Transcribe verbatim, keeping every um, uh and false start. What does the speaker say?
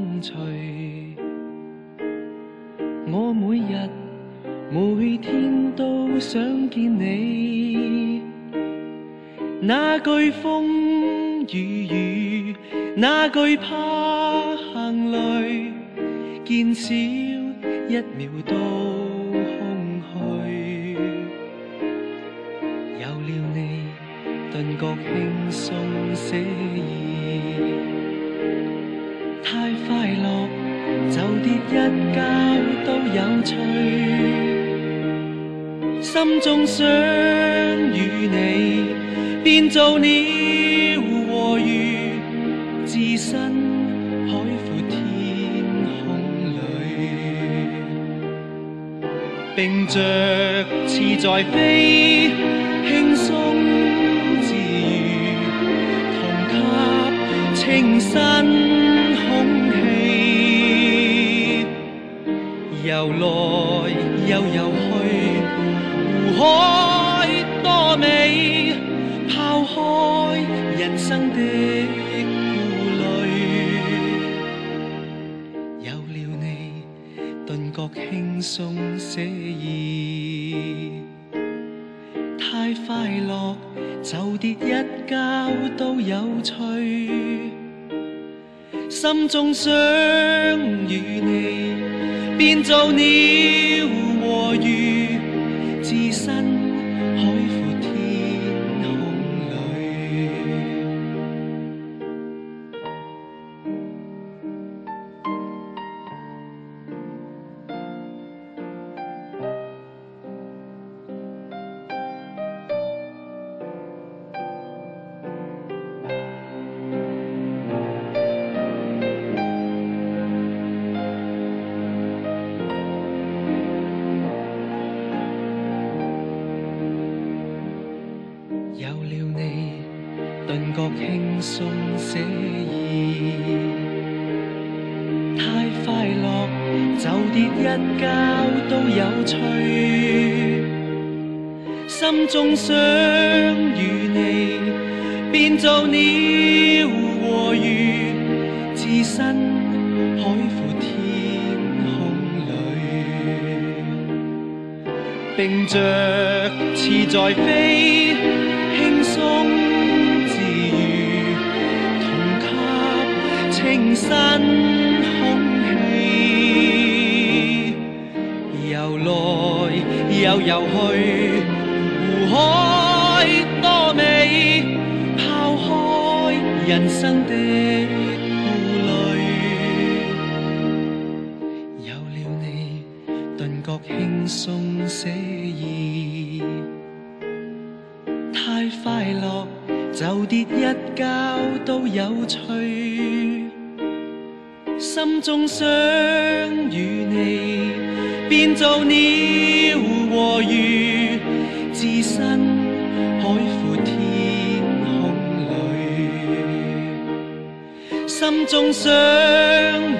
隨。我每日每天都想見你，那懼風雨雨，那懼怕行雷，見少一秒都空虛。有了你，頓覺輕鬆寫意，太快樂就跌一跤都有趣。心中想與你變做鳥和魚，置身海闊天空裏，並着翅在飛，輕鬆自如，同吸清新空氣，游來又游去，湖海多美，拋開人生的顧慮，有了你，頓覺輕鬆寫意，太快樂就跌一跤都有趣。心中想與你變做鳥和魚，置身海闊天空裏。有了你，頓覺輕鬆寫意，太快樂就跌一跤都有趣。心中想與你變做鳥和魚，置身海闊天空裏，並着翅在飛，輕鬆自如，同吸清新空氣，游來又游去，湖海多美，拋開人生的顧慮，有了你，頓覺輕鬆寫意，太快樂就跌一跤都有趣。心中想與你變做鳥和魚，置身海闊天空裏。心中想